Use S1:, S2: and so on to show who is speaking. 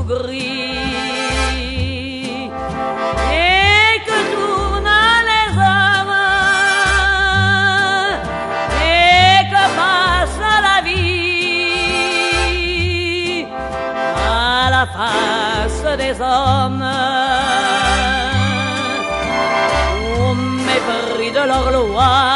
S1: gris et que tournent les hommes et que passe la vie à la face des hommes au mépris de leur loi.